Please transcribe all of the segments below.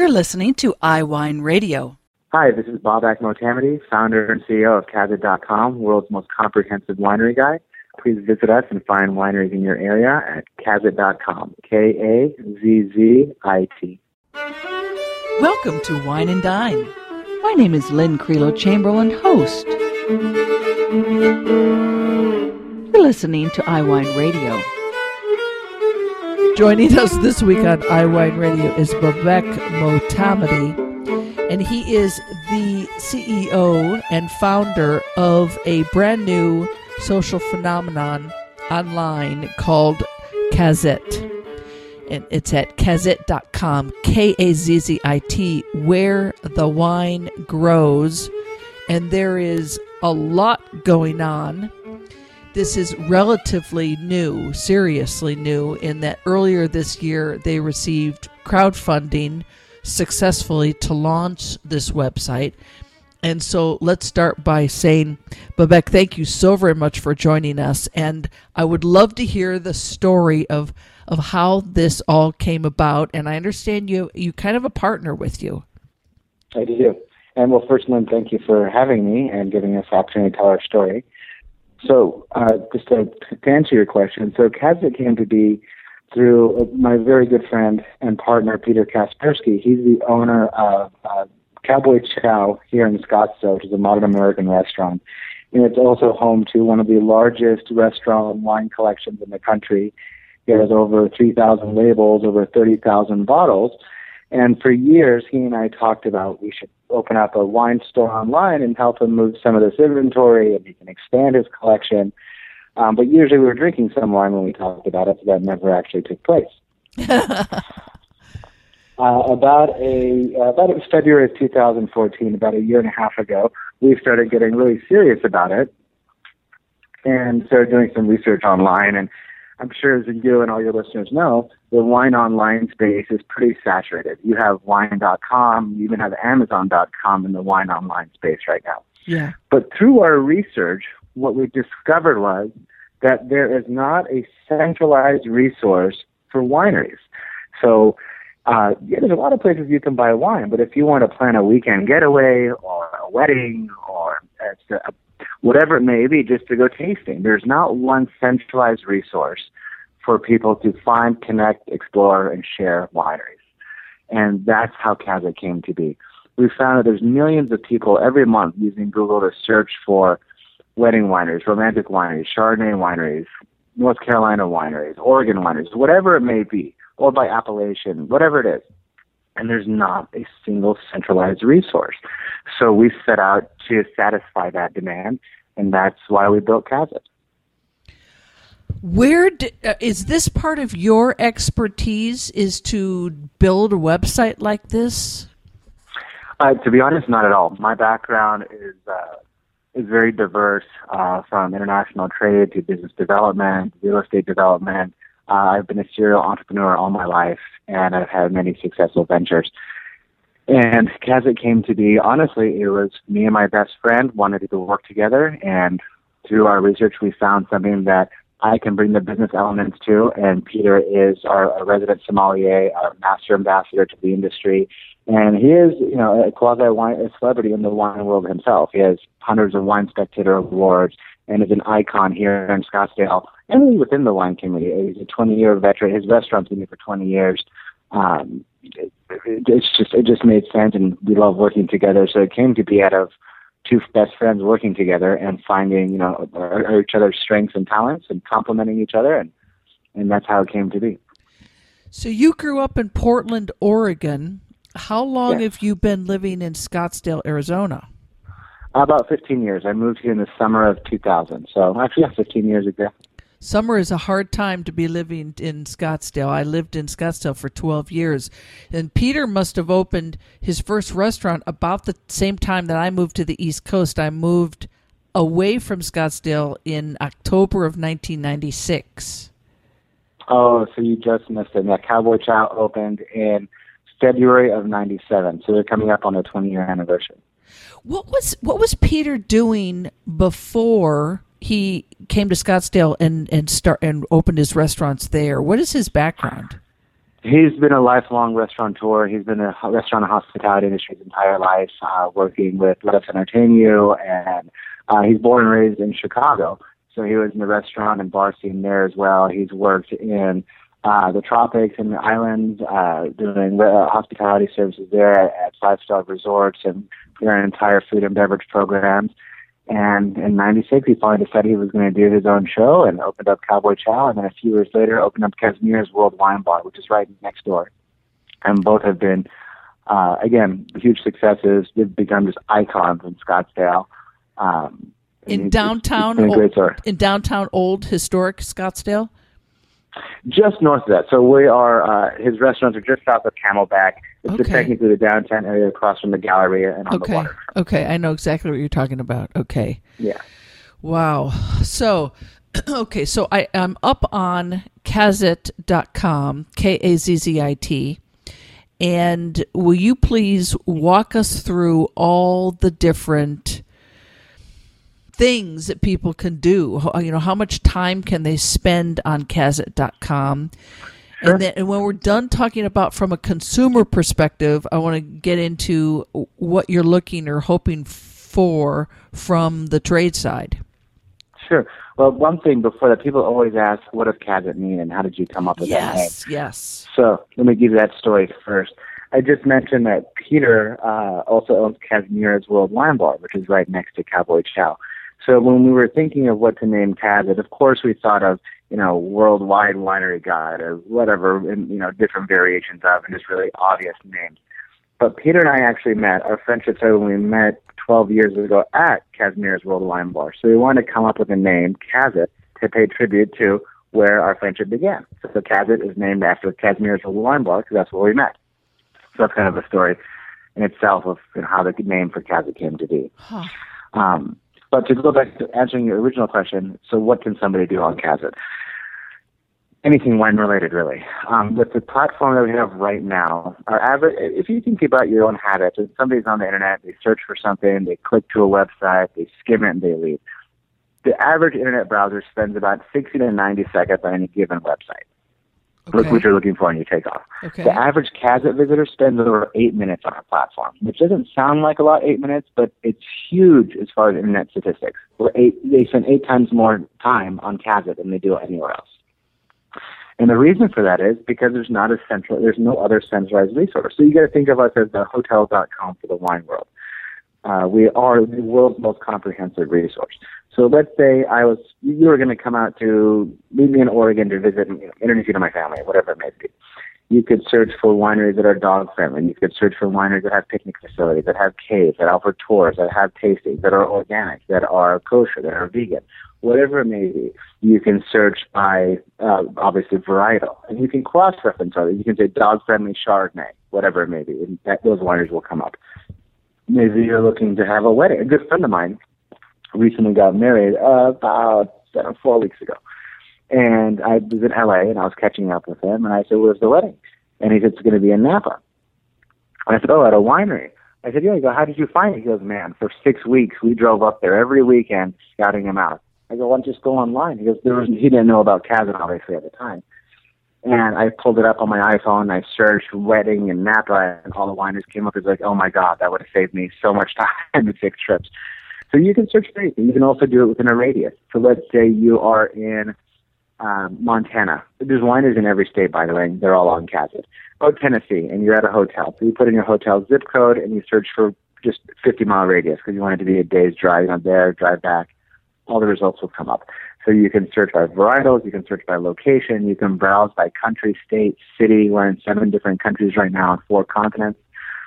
You're listening to iWine Radio. Hi, this is Bob Akmotamedy, founder and CEO of Kazit.com, world's most comprehensive winery guide. Please visit us and find wineries in your area at Kazit.com, Kazzit. Welcome to Wine and Dine. My name is Lynn Creelo Chamberlain, host. You're listening to iWine Radio. Joining us this week on iWine Radio is Babak Motamedy, and he is the CEO and founder of a brand new social phenomenon online called Kazit. And it's at Kazit.com, Kazzit, where the wine grows. And there is a lot going on. This is relatively new, seriously new, in that earlier this year they received crowdfunding successfully to launch this website. And so let's start by saying, Babak, thank you so very much for joining us. And I would love to hear the story of how this all came about. And I understand you kind of a partner with you. I do. And well, first, Lynn, thank you for having me and giving us the opportunity to tell our story. So just to answer your question, so Kazit came to be through my very good friend and partner, Peter Kaspersky. He's the owner of Cowboy Chow here in Scottsdale, which is a modern American restaurant. And it's also home to one of the largest restaurant wine collections in the country. It has over 3,000 labels, over 30,000 bottles. And for years, he and I talked about we should open up a wine store online and help him move some of this inventory, and he can expand his collection. But usually we were drinking some wine when we talked about it, so that never actually took place. About February of 2014, about a year and a half ago, we started getting really serious about it and started doing some research online. And I'm sure, as you and all your listeners know, the wine online space is pretty saturated. You have wine.com, you even have Amazon.com in the wine online space right now. Yeah. But through our research, what we discovered was that there is not a centralized resource for wineries. So there's a lot of places you can buy wine, but if you want to plan a weekend getaway or a wedding or whatever it may be, just to go tasting, there's not one centralized resource for people to find, connect, explore, and share wineries. And that's how Kazit came to be. We found that there's millions of people every month using Google to search for wedding wineries, romantic wineries, Chardonnay wineries, North Carolina wineries, Oregon wineries, whatever it may be, or by appellation, whatever it is. And there's not a single centralized resource. So we set out to satisfy that demand, and that's why we built Kazit. Is this part of your expertise, is to build a website like this? To be honest, not at all. My background is very diverse, from international trade to business development, real estate development. I've been a serial entrepreneur all my life, and I've had many successful ventures. And Kazit came to be, honestly, it was me and my best friend wanted to work together, and through our research, we found something that I can bring the business elements to, and Peter is our resident sommelier, our master ambassador to the industry, and he is, a quasi-wine celebrity in the wine world himself. He has hundreds of Wine Spectator awards and is an icon here in Scottsdale and really within the wine community. He's a 20-year veteran. His restaurant's been here for 20 years. It just made sense, and we love working together. So it came to be out of two best friends working together and finding, each other's strengths and talents and complementing each other, and that's how it came to be. So you grew up in Portland, Oregon. How long have you been living in Scottsdale, Arizona? About 15 years. I moved here in the summer of 2000. So actually, 15 years ago. Summer is a hard time to be living in Scottsdale. I lived in Scottsdale for 12 years. And Peter must have opened his first restaurant about the same time that I moved to the East Coast. I moved away from Scottsdale in October of 1996. Oh, so you just missed it. That Cowboy Chow opened in February of 97. So they're coming up on a 20-year anniversary. What was Peter doing before he came to Scottsdale and opened his restaurants there? What is his background? He's been a lifelong restaurateur. He's been in the restaurant and hospitality industry his entire life, working with Let Us Entertain You, and he's born and raised in Chicago. So he was in the restaurant and bar scene there as well. He's worked in the tropics and the islands, doing hospitality services there at five-star resorts and ran entire food and beverage programs. And in '96, he finally decided he was going to do his own show and opened up Cowboy Chow. And then a few years later, opened up Casimir's World Wine Bar, which is right next door. And both have been, again, huge successes. They've become just icons in Scottsdale. In downtown, in downtown old historic Scottsdale? Just north of that. So we are, his restaurants are just south of Camelback. It's technically the downtown area across from the Galleria and on the water. Okay, I know exactly what you're talking about. Okay. Yeah. Wow. So, so I'm up on Kazzit.com, Kazzit, and will you please walk us through all the different things that people can do? You know, how much time can they spend on Kazzit.com? Sure. And when we're done talking about from a consumer perspective, I want to get into what you're looking or hoping for from the trade side. Sure. Well, one thing before that, people always ask, what does Kazzit mean and how did you come up with that name? Yes. So let me give you that story first. I just mentioned that Peter also owns Casimir's World Wine Bar, which is right next to Cowboy Chow. So when we were thinking of what to name Kazzit, of course we thought of, Worldwide Winery Guide or whatever, and, different variations of, and just really obvious names. But Peter and I actually met. Our friendship started when we met 12 years ago at Casimir's World Wine Bar. So we wanted to come up with a name, Kazzit, to pay tribute to where our friendship began. So Kazzit is named after Casimir's World Wine Bar because that's where we met. So that's kind of a story in itself of how the name for Kazzit came to be. Huh. But to go back to answering your original question, so what can somebody do on Kazzit? Anything wine-related, really. With the platform that we have right now, our average, if you think about your own habits, if somebody's on the internet, they search for something, they click to a website, they skim it, and they leave. The average internet browser spends about 60 to 90 seconds on any given website. Look what you're looking for and you take off. Okay. The average Kazzit visitor spends over 8 minutes on our platform, which doesn't sound like a lot, 8 minutes, but it's huge as far as internet statistics. They spend 8 times more time on Kazzit than they do anywhere else. And the reason for that is because there's no other centralized resource. So you got to think of us as the Hotels.com for the wine world. We are the world's most comprehensive resource. So let's say you were going to come out to meet me in Oregon to visit and introduce you to my family, whatever it may be. You could search for wineries that are dog friendly. You could search for wineries that have picnic facilities, that have caves, that offer tours, that have tastings, that are organic, that are kosher, that are vegan. Whatever it may be, you can search by, obviously, varietal. And you can cross-reference others. You can say dog-friendly Chardonnay, whatever it may be. And those wineries will come up. Maybe you're looking to have a wedding. A good friend of mine recently got married about 4 weeks ago. And I was in L.A., and I was catching up with him. And I said, where's the wedding? And he said, it's going to be in Napa. And I said, at a winery. I said, yeah. He goes, how did you find it? He goes, man, for 6 weeks, we drove up there every weekend scouting him out. I go, why don't you just go online? He goes, he didn't know about Kazzit, obviously, at the time. And I pulled it up on my iPhone, I searched wedding in Napa, and all the wineries came up. It's like, oh my God, that would have saved me so much time in 6 trips. So you can search for anything. You can also do it within a radius. So let's say you are in Montana. There's wineries in every state, by the way. They're all on Kazzit. Or Tennessee, and you're at a hotel. So you put in your hotel zip code, and you search for just 50-mile radius because you want it to be a day's drive there, drive back. All the results will come up. So you can search by varietals, you can search by location, you can browse by country, state, city. We're in 7 different countries right now on 4 continents.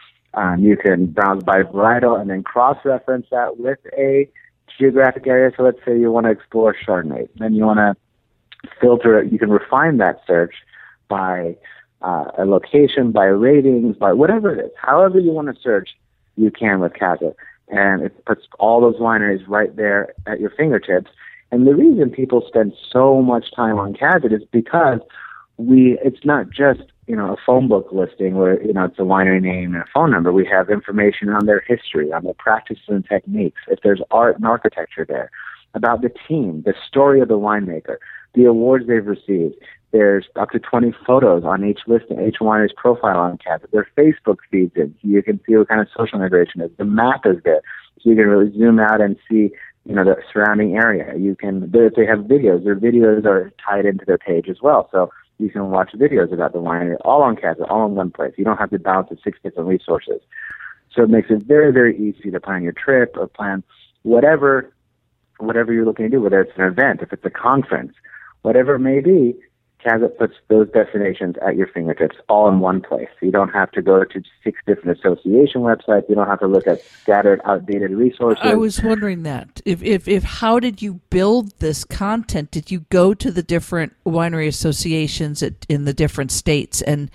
You can browse by varietal and then cross-reference that with a geographic area. So let's say you want to explore Chardonnay. Then you want to filter it. You can refine that search by a location, by ratings, by whatever it is. However you want to search, you can with Kazzit. And it puts all those wineries right there at your fingertips. And the reason people spend so much time on Kazzit is because it's not just, a phone book listing where, it's a winery name and a phone number. We have information on their history, on their practices and techniques. If there's art and architecture there, about the team, the story of the winemaker, the awards they've received. There's up to 20 photos on each listing, each winery's profile on Kazit. Their Facebook feeds in, so you can see what kind of social integration is. The map is there, so you can really zoom out and see, the surrounding area. If they have videos, their videos are tied into their page as well. So you can watch videos about the winery all on Kazit, all in one place. You don't have to bounce to 6 different resources. So it makes it very, very easy to plan your trip or plan whatever you're looking to do, whether it's an event, if it's a conference, whatever it may be. Kazit puts those destinations at your fingertips all in one place. You don't have to go to 6 different association websites. You don't have to look at scattered, outdated resources. I was wondering that. If how did you build this content? Did you go to the different winery associations in the different states and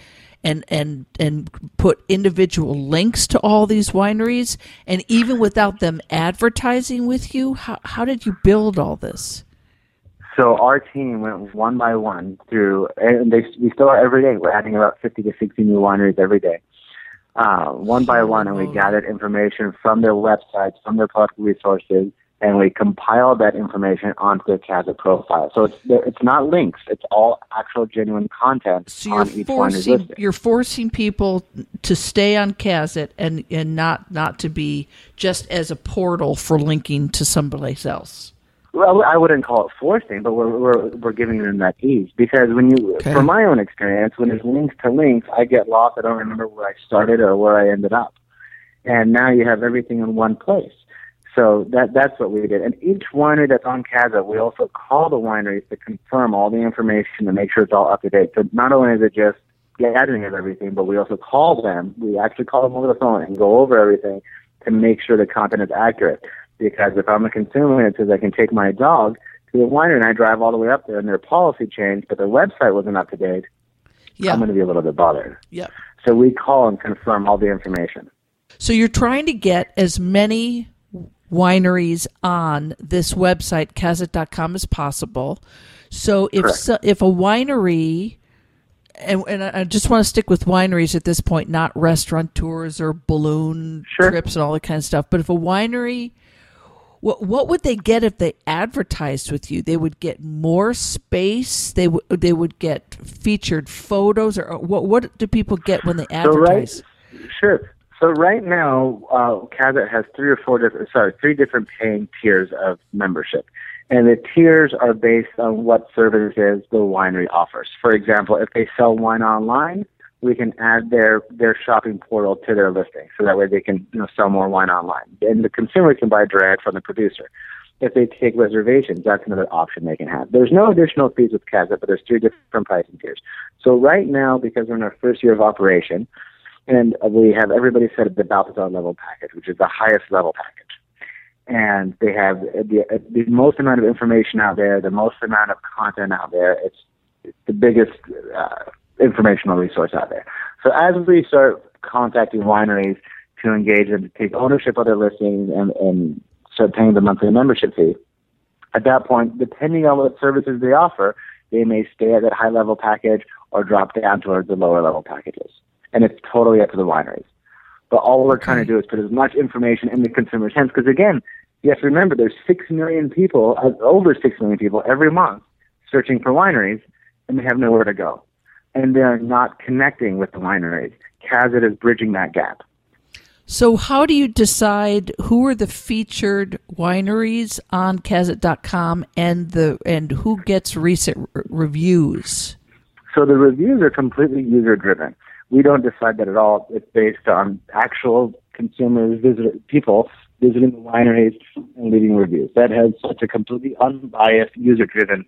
put individual links to all these wineries? And even without them advertising with you, how did you build all this? So our team went one by one through, and we still are every day. We're adding about 50 to 60 new wineries every day, one by one, and we gathered information from their websites, from their public resources, and we compiled that information onto their Kazit profile. So it's not links; it's all actual, genuine content on each winery's listing. You're forcing people to stay on Kazit and not to be just as a portal for linking to someplace else. Well, I wouldn't call it forcing, but we're giving them that ease, because from my own experience, when it's links to links, I get lost. I don't remember where I started or where I ended up. And now you have everything in one place. So that's what we did. And each winery that's on Kazit, we also call the wineries to confirm all the information and make sure it's all up to date. So not only is it just gathering of everything, but we also call them. We actually call them over the phone and go over everything to make sure the content is accurate. Because if I'm a consumer and it says I can take my dog to the winery and I drive all the way up there and their policy changed, but their website wasn't up to date, I'm going to be a little bit bothered. Yeah. So we call and confirm all the information. So you're trying to get as many wineries on this website, Kazit.com, as possible. So if a winery, and I just want to stick with wineries at this point, not restaurateurs or balloon trips and all that kind of stuff, but if a winery... What would they get if they advertised with you? They would get more space. They would get featured photos, or what do people get when they advertise? So right now, Kazit has 3 different paying tiers of membership, and the tiers are based on what services the winery offers. For example, if they sell wine online, we can add their shopping portal to their listing, so that way they can sell more wine online. And the consumer can buy direct from the producer. If they take reservations, that's another option they can have. There's no additional fees with Kazit, but there's 3 different pricing tiers. So right now, because we're in our first year of operation, and we have everybody set at the Balthazar level package, which is the highest level package. And they have the most amount of information out there, the most amount of content out there. It's the biggest informational resource out there. So as we start contacting wineries to engage and to take ownership of their listings and start paying the monthly membership fee, at that point, depending on what services they offer, they may stay at that high-level package or drop down towards the lower-level packages. And it's totally up to the wineries. But all we're trying to do is put as much information in the consumer's hands, because, again, you have to remember there's 6 million people, over 6 million people every month searching for wineries, and they have nowhere to go. And they're not connecting with the wineries. Kazit is bridging that gap. So how do you decide who are the featured wineries on Kazit.com and who gets recent reviews? So the reviews are completely user-driven. We don't decide that at all. It's based on actual consumers, people visiting the wineries and leaving reviews. That has such a completely unbiased, user-driven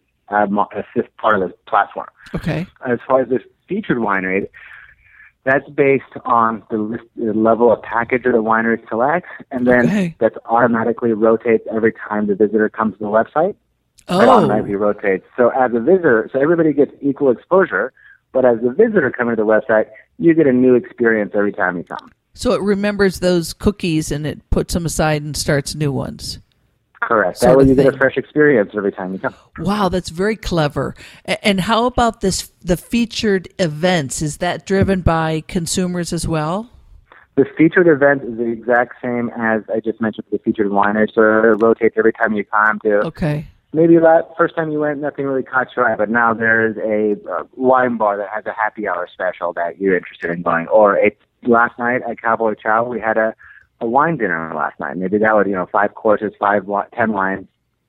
part of the platform. Okay. As far as the featured wineries, that's based on the level of package that the winery selects, and then that automatically rotates every time the visitor comes to the website. Oh. It automatically rotates. So as a visitor, so everybody gets equal exposure, but as a visitor coming to the website, you get a new experience every time you come. So it remembers those cookies and it puts them aside and starts new ones. Correct. That way you get a fresh experience every time you come. Wow, that's very clever. And how about the featured events? Is that driven by consumers as well? The featured event is the exact same as I just mentioned for the featured winery. So it rotates every time you come to maybe that first time you went, nothing really caught your eye, but now there's a wine bar that has a happy hour special that you're interested in going. Or last night at Cowboy Chow, we had a wine dinner last night. Maybe that would, 5 courses, 10 wines,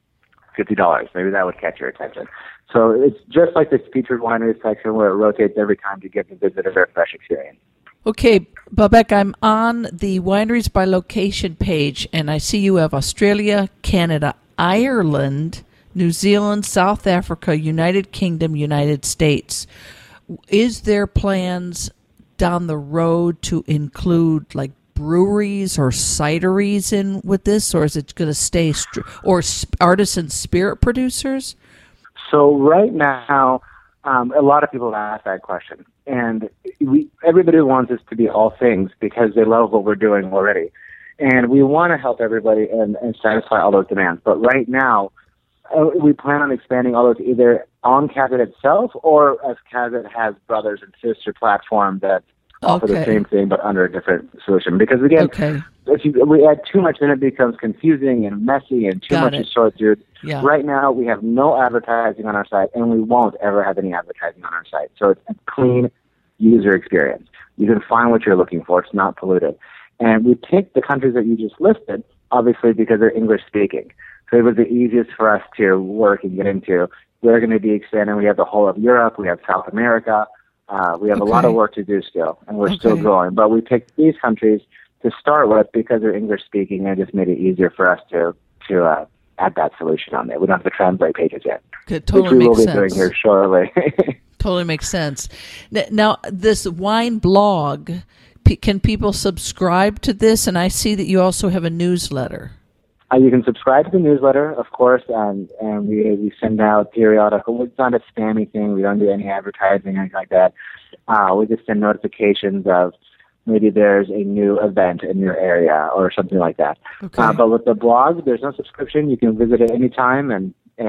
$50. Maybe that would catch your attention. So it's just like this featured winery section where it rotates every time to give the visitor a fresh experience. Okay, Babak, I'm on the Wineries by Location page, and I see you have Australia, Canada, Ireland, New Zealand, South Africa, United Kingdom, United States. Is there plans down the road to include like breweries or cideries in with this, or is it going to stay artisan spirit producers? So right now, a lot of people ask that question, and everybody wants us to be all things because they love what we're doing already, and we want to help everybody and satisfy all those demands. But right now, we plan on expanding all those either on Kazit itself or as Kazit has brothers and sister platform that offer the same thing but under a different solution. Because again, if we add too much in, it becomes confusing and messy and too much to sort through. Yeah. Right now, we have no advertising on our site, and we won't ever have any advertising on our site. So it's a clean user experience. You can find what you're looking for. It's not polluted. And we picked the countries that you just listed, obviously, because they're English-speaking. So it was the easiest for us to work and get into. We're going to be expanding. We have the whole of Europe. We have South America. We have a lot of work to do still, and we're still growing. But we picked these countries to start with because they're English-speaking, and it just made it easier for us to add that solution on there. We don't have to translate pages yet. It totally which we makes will be sense. doing here shortly. Totally makes sense. Now, this wine blog, can people subscribe to this? And I see that you also have a newsletter. You can subscribe to the newsletter, of course, and we send out periodical. It's not a spammy thing. We don't do any advertising or anything like that. We just send notifications of maybe there's a new event in your area or something like that. Okay. But with the blog, there's no subscription. You can visit it anytime and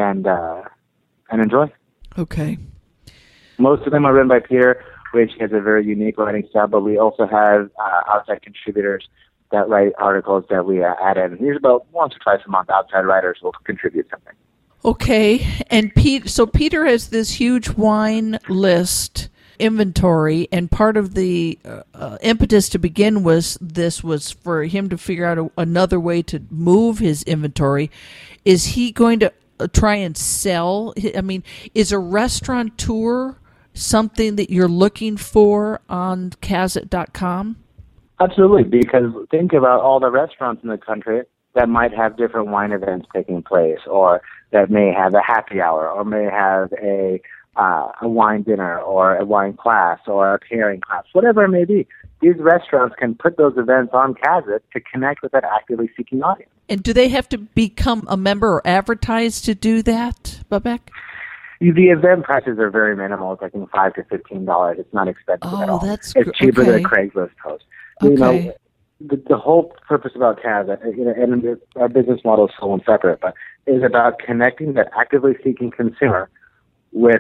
enjoy. Okay. Most of them are written by Peter, which has a very unique writing style, but we also have outside contributors that write articles that we add in. There's about once or twice a month outside writers will contribute something. Okay. And Peter has this huge wine list inventory, and part of the impetus to begin was for him to figure out another way to move his inventory. Is he going to try and sell? I mean, is a restaurateur something that you're looking for on Kazit.com? Absolutely, because think about all the restaurants in the country that might have different wine events taking place, or that may have a happy hour, or may have a wine dinner, or a wine class, or a pairing class, whatever it may be. These restaurants can put those events on Kazit to connect with that actively seeking audience. And do they have to become a member or advertise to do that, Babak? The event prices are very minimal. It's like $5 to $15. It's not expensive at all. It's cheaper than a Craigslist post. Okay. The whole purpose about Kazit, and our business model is so separate, but is about connecting that actively seeking consumer with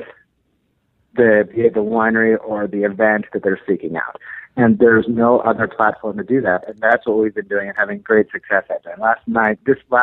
the winery or the event that they're seeking out. And there's no other platform to do that. And that's what we've been doing and having great success at. And last night,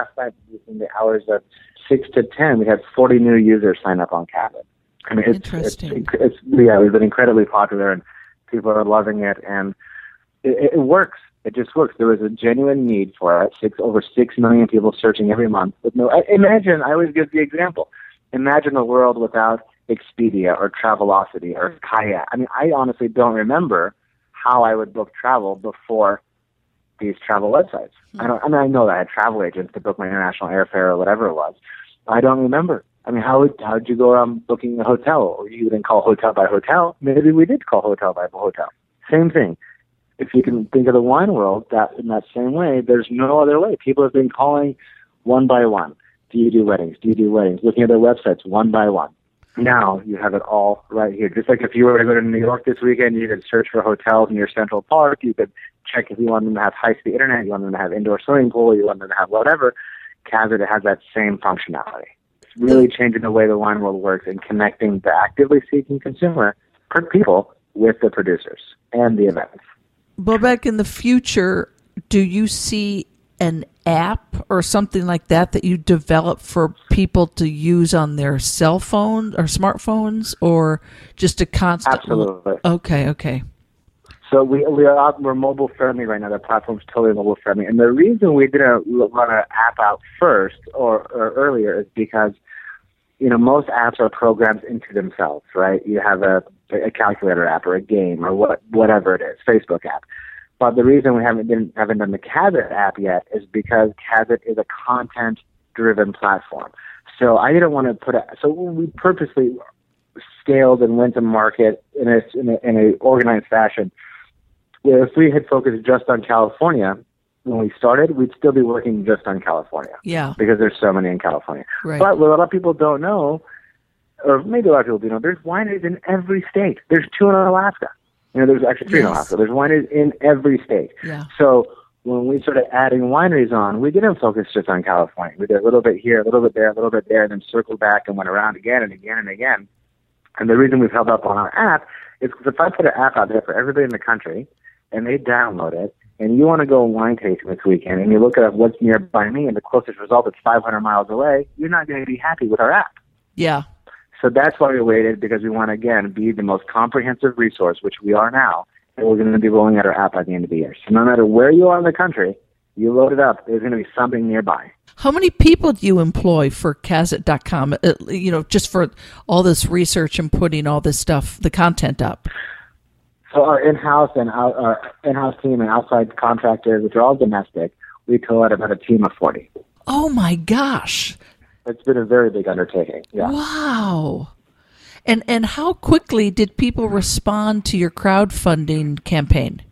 in the hours of 6 to 10, we had 40 new users sign up on Kazit. I mean, Interesting. We've been incredibly popular, and people are loving it, and it works. It just works. There was a genuine need for it. Over 6 million people searching every month. Imagine, I always give the example. Imagine a world without Expedia or Travelocity or Kayak. I mean, I honestly don't remember how I would book travel before these travel websites. I know that I had travel agents to book my international airfare or whatever it was. I don't remember. I mean, how would you go around booking a hotel? Or you didn't call hotel by hotel. Maybe we did call hotel by hotel. Same thing. If you can think of the wine world in that same way, there's no other way. People have been calling one by one. Do you do weddings? Do you do weddings? Looking at their websites one by one. Now you have it all right here. Just like if you were to go to New York this weekend, you could search for hotels near Central Park. You could check if you want them to have high-speed internet, you want them to have indoor swimming pool, you want them to have whatever. Kazit has that same functionality. It's really changing the way the wine world works and connecting the actively seeking consumer, people, with the producers and the events. Babak, in the future, do you see an app or something like that you develop for people to use on their cell phones or smartphones, or just a constant? Absolutely. Okay. So we're mobile friendly right now. The platform's totally mobile friendly, and the reason we didn't run an app out first or earlier is because most apps are programs into themselves, right? You have a calculator app or a game or whatever it is, Facebook app. But the reason we haven't done the Kazit app yet is because Kazit is a content-driven platform. So I didn't want to so we purposely scaled and went to market in a organized fashion. Where if we had focused just on California when we started, we'd still be working just on California. Yeah. Because there's so many in California. Right. But what a lot of people don't know, or maybe a lot of people do know, there's wineries in every state. There's 2 in Alaska. There's actually 3 in Alaska. There's wineries in every state. Yeah. So when we started adding wineries on, we didn't focus just on California. We did a little bit here, a little bit there, a little bit there, and then circled back and went around again and again and again. And the reason we've held up on our app is because if I put an app out there for everybody in the country, and they download it, and you want to go wine tasting this weekend, and you look at what's nearby me, and the closest result is 500 miles away, you're not going to be happy with our app. Yeah. So that's why we waited, because we want to, again, be the most comprehensive resource, which we are now, and we're going to be rolling out our app by the end of the year. So no matter where you are in the country, you load it up, there's going to be something nearby. How many people do you employ for Kazit.com, just for all this research and putting all this stuff, the content up? So our in-house team and outside contractors, which are all domestic, we total out about a team of 40. Oh my gosh! It's been a very big undertaking. Yeah. Wow. And how quickly did people respond to your crowdfunding campaign?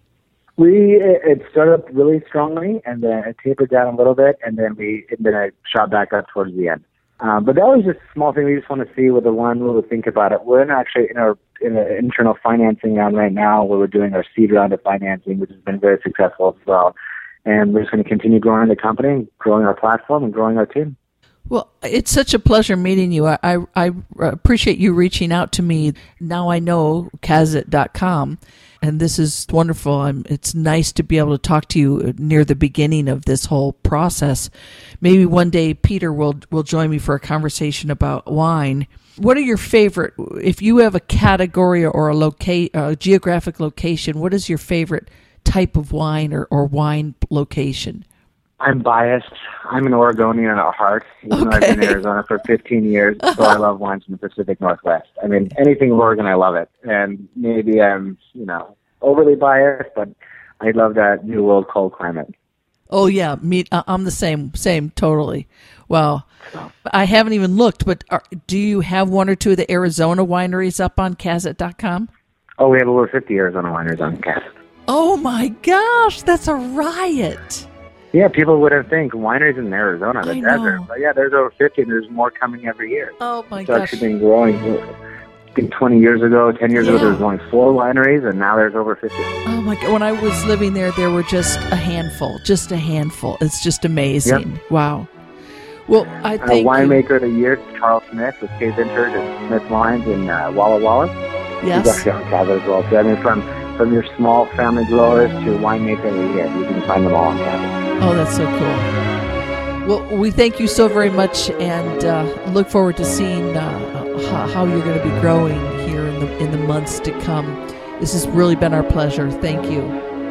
It started up really strongly, and then it tapered down a little bit, and then it shot back up towards the end. But that was just a small thing we just want to see with the one little to think about it. We're actually in an internal financing round right now where we're doing our seed round of financing, which has been very successful as well. And we're just going to continue growing the company, growing our platform, and growing our team. Well, it's such a pleasure meeting you. I appreciate you reaching out to me. Now I know Kazit.com, and this is wonderful. It's nice to be able to talk to you near the beginning of this whole process. Maybe one day Peter will join me for a conversation about wine. What are your favorite, if you have a category or a geographic location, what is your favorite type of wine or wine location? I'm biased. I'm an Oregonian at heart, even though I've been in Arizona for 15 years, so I love wines from the Pacific Northwest. I mean, anything Oregon, I love it. And maybe I'm, overly biased, but I love that New World cold climate. Oh, yeah. I'm the same, totally. Well, I haven't even looked, but do you have one or two of the Arizona wineries up on Kazit.com? Oh, we have over 50 Arizona wineries on Kazit. Oh, my gosh. That's a riot. Yeah, people wouldn't think wineries in Arizona, the desert. But yeah, there's over 50, and there's more coming every year. Oh, my gosh. It's actually been growing. I think 20 years ago, 10 years ago, there was only 4 wineries, and now there's over 50. Oh, my God. When I was living there were just a handful. It's just amazing. Yep. Wow. Well, I think winemaker of the year, Charles Smith, with K Vintage and Smith Wines in Walla Walla. Yes. He's actually on Kazit as well. So, I mean, from your small family growers to winemaker of the year, you can find them all on Kazit. Oh, that's so cool. Well, we thank you so very much, and look forward to seeing how you're going to be growing here in the months to come. This has really been our pleasure. Thank you.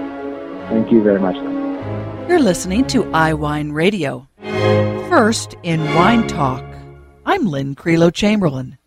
Thank you very much. You're listening to iWine Radio. First in Wine Talk. I'm Lynn Creelo Chamberlain.